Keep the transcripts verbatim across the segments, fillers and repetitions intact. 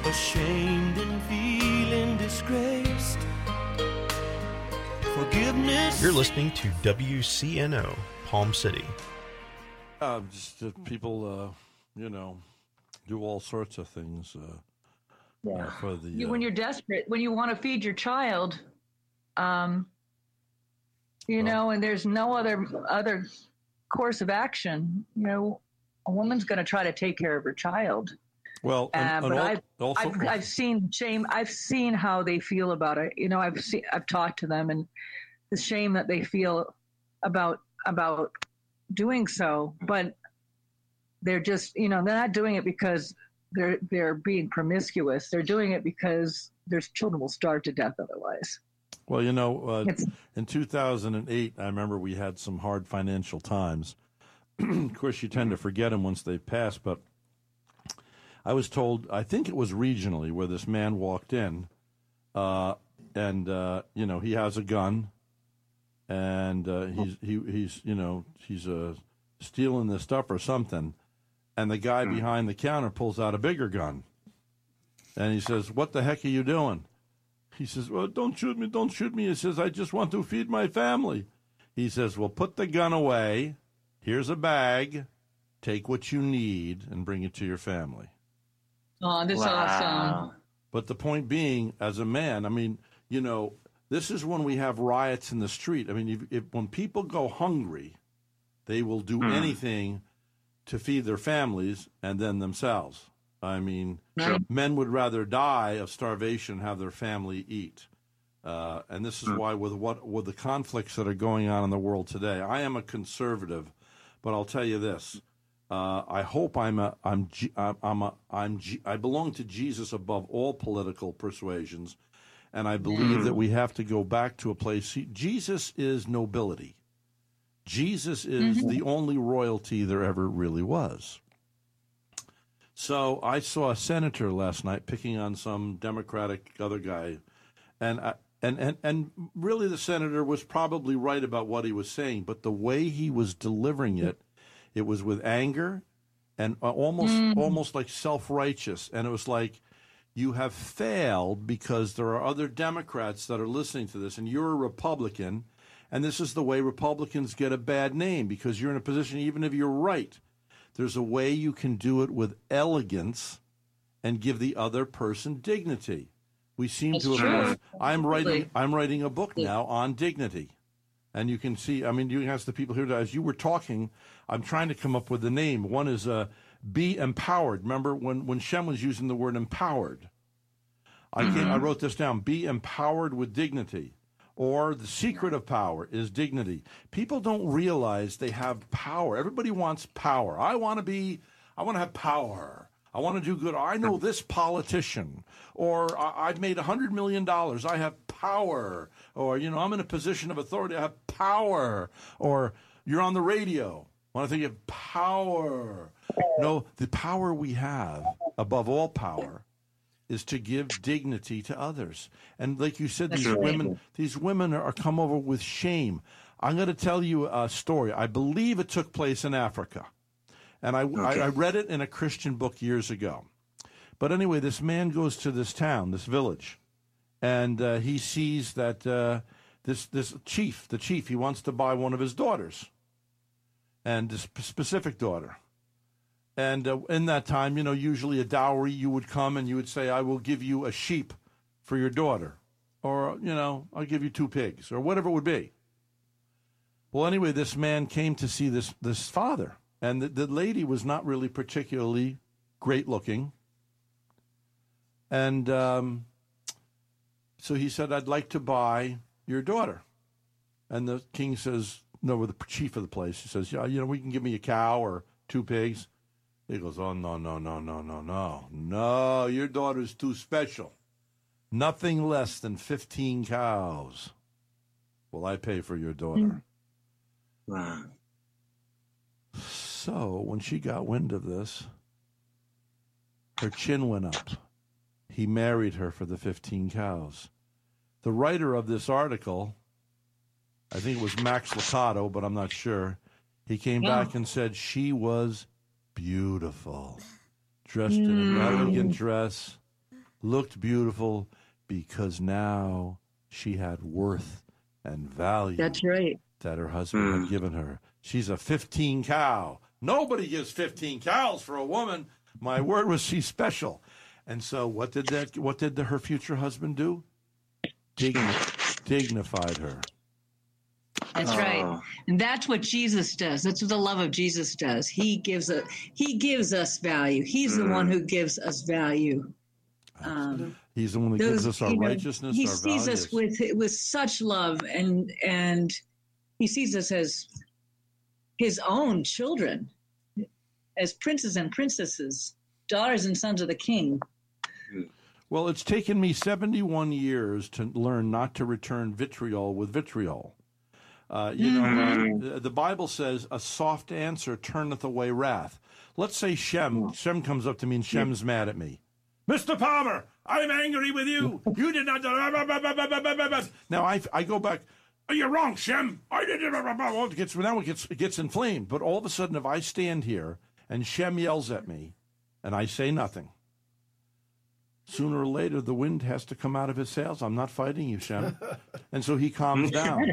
ashamed and feeling disgraced. Forgiveness. You're listening to W C N O, Palm City. Uh, just uh, people, uh, you know, do all sorts of things. Uh, yeah. uh, for the, you, uh, when you're desperate, when you want to feed your child, um, you well, know, and there's no other other course of action, you know, a woman's going to try to take care of her child. Well, and, uh, and but all, I've, also, I've, I've seen shame. I've seen how they feel about it. You know, I've seen, I've talked to them, and the shame that they feel about about doing so. But they're just, you know, they're not doing it because they're they're being promiscuous. They're doing it because their children will starve to death otherwise. Well, you know, uh, in two thousand eight, I remember we had some hard financial times. Of course, you tend to forget them once they've passed, but I was told, I think it was regionally, where this man walked in, uh, and, uh, you know, he has a gun, and uh, he's, he, he's, you know, he's uh, stealing this stuff or something, and the guy behind the counter pulls out a bigger gun, and he says, "What the heck are you doing?" He says, "Well, don't shoot me, don't shoot me." He says, "I just want to feed my family." He says, "Well, put the gun away. Here's a bag. Take what you need and bring it to your family." Oh, that's wow. awesome. But the point being, as a man, I mean, you know, this is when we have riots in the street. I mean, if, if when people go hungry, they will do mm. anything to feed their families and then themselves. I mean, sure. men would rather die of starvation and have their family eat. Uh, and this is mm. why with what with the conflicts that are going on in the world today, I am a conservative, but I'll tell you this. Uh, I hope I'm a, I'm, I'm a, I'm, I belong to Jesus above all political persuasions, and I believe mm. that we have to go back to a place. See, Jesus is nobility. Jesus is mm-hmm. the only royalty there ever really was. So I saw a senator last night picking on some Democratic other guy, and I, and and and really the senator was probably right about what he was saying, but the way he was delivering it. It was with anger and almost mm. almost like self-righteous. And it was like, you have failed because there are other Democrats that are listening to this, and you're a Republican, and this is the way Republicans get a bad name, because you're in a position, even if you're right, there's a way you can do it with elegance and give the other person dignity. We seem That's to have. I'm writing. I'm writing a book now on dignity. And you can see, I mean, you can ask the people here, as you were talking, I'm trying to come up with the name. One is uh, Be Empowered. Remember when, when Shem was using the word empowered? I, mm-hmm. came, I wrote this down. Be empowered with dignity. Or the secret of power is dignity. People don't realize they have power. Everybody wants power. I want to be, I want to have power. I want to do good. I know this politician, or I've made one hundred million dollars. I have power. Or, you know, I'm in a position of authority. I have power. Or you're on the radio. When I think of power. No, the power we have, above all power, is to give dignity to others. And like you said, these women, these women are come over with shame. I'm going to tell you a story. I believe it took place in Africa. And I, okay. I, I read it in a Christian book years ago. But anyway, this man goes to this town, this village, and uh, he sees that uh, this this chief, the chief, he wants to buy one of his daughters, and this specific daughter. And uh, in that time, you know, usually a dowry, you would come and you would say, I will give you a sheep for your daughter, or, you know, I'll give you two pigs, or whatever it would be. Well, anyway, this man came to see this this father. And the, the lady was not really particularly great looking. And um, so he said, I'd like to buy your daughter. And the king says, no, the chief of the place, he says, yeah, you know, we can give me a cow or two pigs. He goes, oh, no, no, no, no, no, no. No, your daughter's too special. Nothing less than fifteen cows will I pay for your daughter. Wow. So when she got wind of this, her chin went up. He married her for the fifteen cows. The writer of this article, I think it was Max Lucado, but I'm not sure, he came yeah. back and said she was beautiful, dressed in an elegant dress, looked beautiful because now she had worth and value. That's right. That her husband mm. had given her. She's a fifteen cow. Nobody gives fifteen cows for a woman. My word, was she special. And so what did that? What did the, her future husband do? Digni- dignified her. That's oh. right. And that's what Jesus does. That's what the love of Jesus does. He gives a, he gives us value. He's mm. the one who gives us value. Um, He's the one that those, gives us our you know, righteousness, he our sees values. us with with such love, and and he sees us as his own children, as princes and princesses, daughters and sons of the King. Well, it's taken me seventy-one years to learn not to return vitriol with vitriol. Uh, you mm-hmm. know, uh, the Bible says, a soft answer turneth away wrath. Let's say Shem. Shem comes up to me and Shem's mad at me. Mister Palmer, I'm angry with you. You did not. Now I, I go back. Oh, you're wrong, Shem. I did. It gets now it gets it gets inflamed. But all of a sudden, if I stand here and Shem yells at me, and I say nothing, sooner or later the wind has to come out of his sails. I'm not fighting you, Shem, and so he calms down.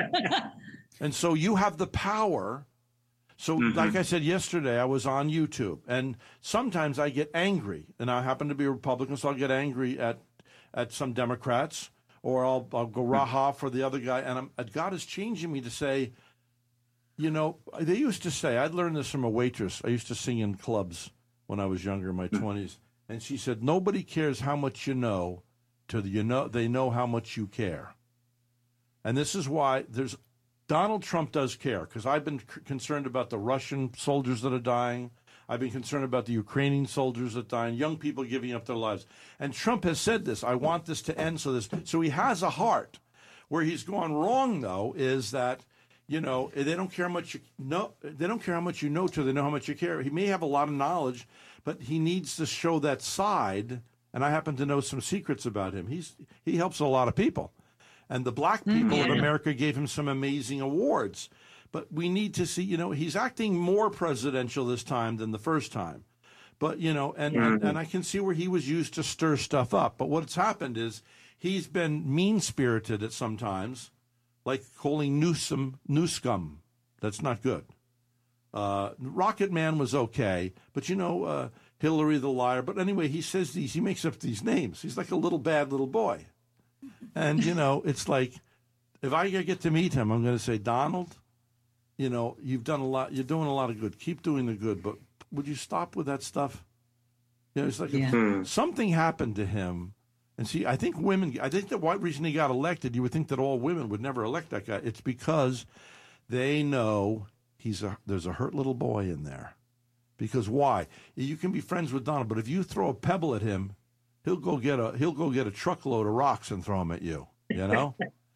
And so you have the power. So, mm-hmm. like I said yesterday, I was on YouTube, and sometimes I get angry, and I happen to be a Republican, so I'll get angry at at some Democrats, or I'll, I'll go raha for the other guy, and I'm, God is changing me to say, you know, they used to say, I'd learned this from a waitress. I used to sing in clubs when I was younger, in my twenties, and she said, nobody cares how much you know till you know they know how much you care. And this is why there's Donald Trump does care, because I've been c- concerned about the Russian soldiers that are dying. I've been concerned about the Ukrainian soldiers that are dying, young people giving up their lives. And Trump has said this, I want this to end so this. So he has a heart. Where he's gone wrong, though, is that, you know, they don't care how much you know. They don't care how much you know till they know how much you care. He may have a lot of knowledge, but he needs to show that side. And I happen to know some secrets about him. He's he helps a lot of people. And the black people mm-hmm. of America gave him some amazing awards. But we need to see, you know, he's acting more presidential this time than the first time. But, you know, and, mm-hmm. and, and I can see where he was used to stir stuff up. But what's happened is he's been mean-spirited at some times, like calling Newsom Newscum. That's not good. Uh, Rocket Man was okay. But, you know, uh, Hillary the liar. But anyway, he says these, he makes up these names. He's like a little bad little boy. And, you know, it's like, if I get to meet him, I'm going to say, Donald, you know, you've done a lot. You're doing a lot of good. Keep doing the good. But would you stop with that stuff? You know, it's like yeah. if something happened to him. And see, I think women, I think the white reason he got elected, you would think that all women would never elect that guy. It's because they know he's a, there's a hurt little boy in there. Because why? You can be friends with Donald, but if you throw a pebble at him, He'll go get a he'll go get a truckload of rocks and throw them at you, you know.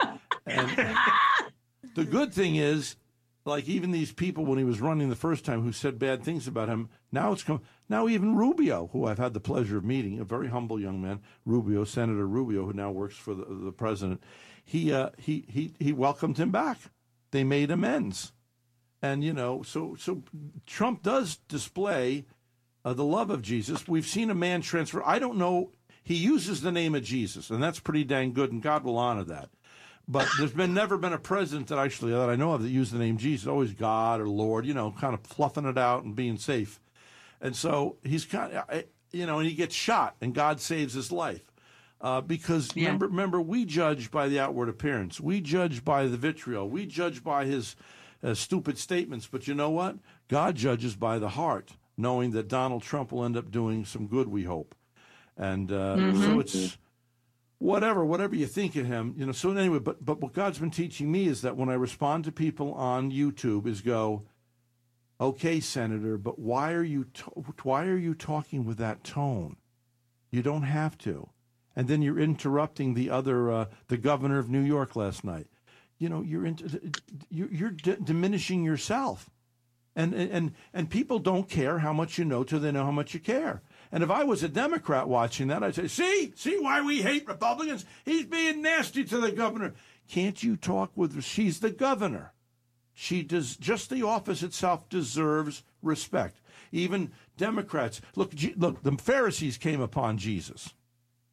And the good thing is, like even these people when he was running the first time who said bad things about him, now it's come. Now even Rubio, who I've had the pleasure of meeting, a very humble young man, Rubio, Senator Rubio, who now works for the, the president, he uh, he he he welcomed him back. They made amends, and you know, so so Trump does display uh, the love of Jesus. We've seen a man transfer. I don't know. He uses the name of Jesus, and that's pretty dang good, and God will honor that. But there's been never been a president that actually that I know of that used the name Jesus. Always God or Lord, you know, kind of fluffing it out and being safe. And so he's kind of, you know, and he gets shot, and God saves his life. Uh, because yeah. remember, remember, we judge by the outward appearance. We judge by the vitriol. We judge by his uh, stupid statements. But you know what? God judges by the heart, knowing that Donald Trump will end up doing some good, we hope. And uh, mm-hmm. so it's whatever, whatever you think of him, you know. So anyway, but but what God's been teaching me is that when I respond to people on YouTube, is go, okay, Senator, but why are you to- why are you talking with that tone? You don't have to. And then you're interrupting the other, uh, the governor of New York last night. You know, you're in, you're, you're d- diminishing yourself. And, and and people don't care how much you know till they know how much you care. And if I was a Democrat watching that, I'd say, see, see why we hate Republicans? He's being nasty to the governor. Can't you talk with her? She's the governor. She does, just the office itself deserves respect. Even Democrats, look, look, the Pharisees came upon Jesus.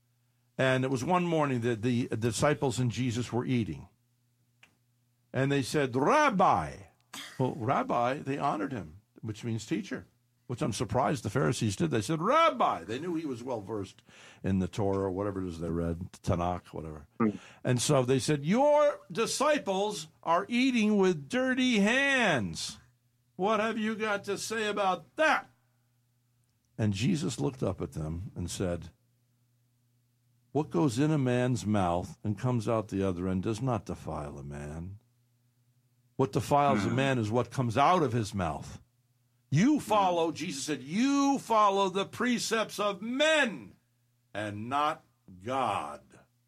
And it was one morning that the disciples and Jesus were eating. And they said, Rabbi. Well, Rabbi, they honored him, which means teacher, which I'm surprised the Pharisees did. They said, Rabbi. They knew he was well-versed in the Torah or whatever it is they read, Tanakh, whatever. Mm. And so they said, your disciples are eating with dirty hands. What have you got to say about that? And Jesus looked up at them and said, what goes in a man's mouth and comes out the other end does not defile a man. What defiles a man is what comes out of his mouth. You follow, Jesus said, you follow the precepts of men and not God.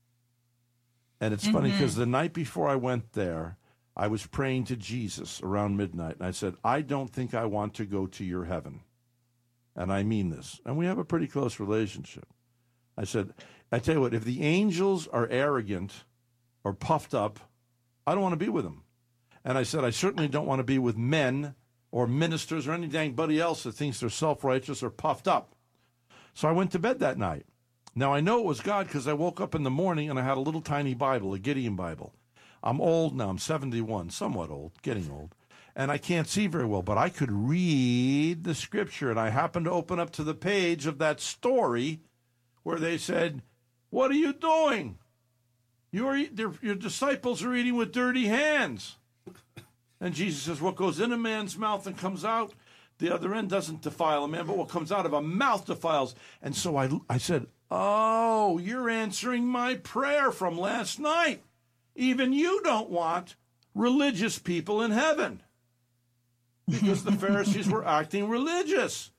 And it's mm-hmm. funny because the night before I went there, I was praying to Jesus around midnight. And I said, I don't think I want to go to your heaven. And I mean this. And we have a pretty close relationship. I said, I tell you what, if the angels are arrogant or puffed up, I don't want to be with them. And I said, I certainly don't want to be with men or ministers or anybody else that thinks they're self-righteous or puffed up. So I went to bed that night. Now, I know it was God because I woke up in the morning and I had a little tiny Bible, a Gideon Bible. I'm old now. I'm seventy-one, somewhat old, getting old. And I can't see very well, but I could read the scripture. And I happened to open up to the page of that story where they said, what are you doing? You are, your disciples are eating with dirty hands. And Jesus says, what goes in a man's mouth and comes out the other end doesn't defile a man, but what comes out of a mouth defiles. And so I, I said, oh, you're answering my prayer from last night. Even you don't want religious people in heaven because the Pharisees were acting religious.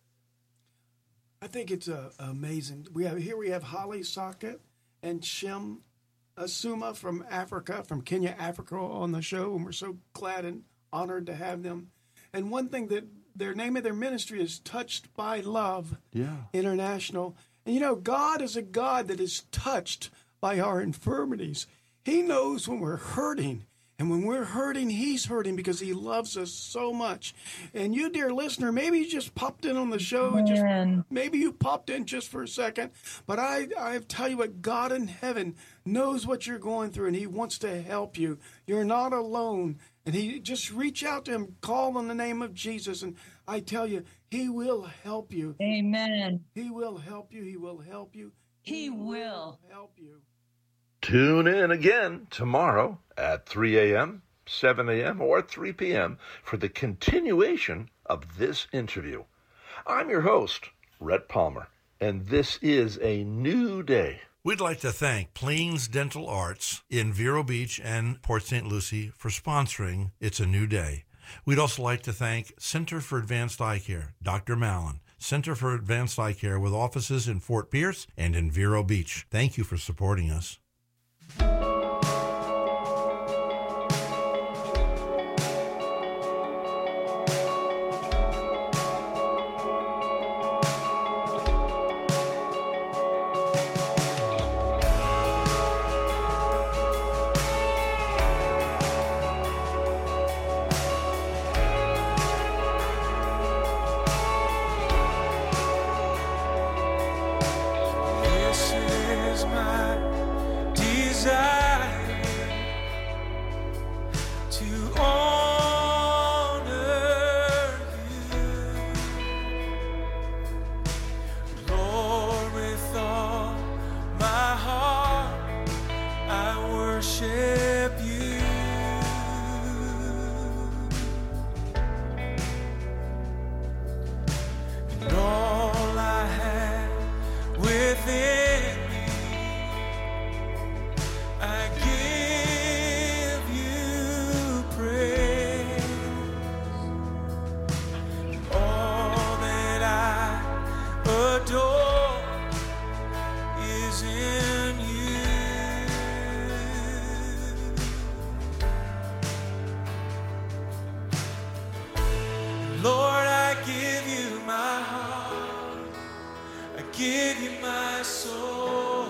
I think it's uh, amazing. We have here we have Holly Socket and Shem Asuma from Africa, from Kenya, Africa, on the show, and we're so glad and honored to have them. And one thing that their name of their ministry is Touched by Love yeah. International. And you know, God is a God that is touched by our infirmities. He knows when we're hurting. And when we're hurting, he's hurting because he loves us so much. And you, dear listener, maybe you just popped in on the show and just maybe you popped in just for a second. But I, I tell you what, God in heaven knows what you're going through, and he wants to help you. You're not alone. And he just reach out to him, call on the name of Jesus, and I tell you, he will help you. Amen. He will help you. He will help you. He, he will. will help you. Tune in again tomorrow at three a.m., seven a.m., or three p.m. for the continuation of this interview. I'm your host, Rhett Palmer, and this is a new day. We'd like to thank Plains Dental Arts in Vero Beach and Port Saint Lucie for sponsoring It's a New Day. We'd also like to thank Center for Advanced Eye Care, Doctor Mallon, Center for Advanced Eye Care with offices in Fort Pierce and in Vero Beach. Thank you for supporting us. Give you my soul.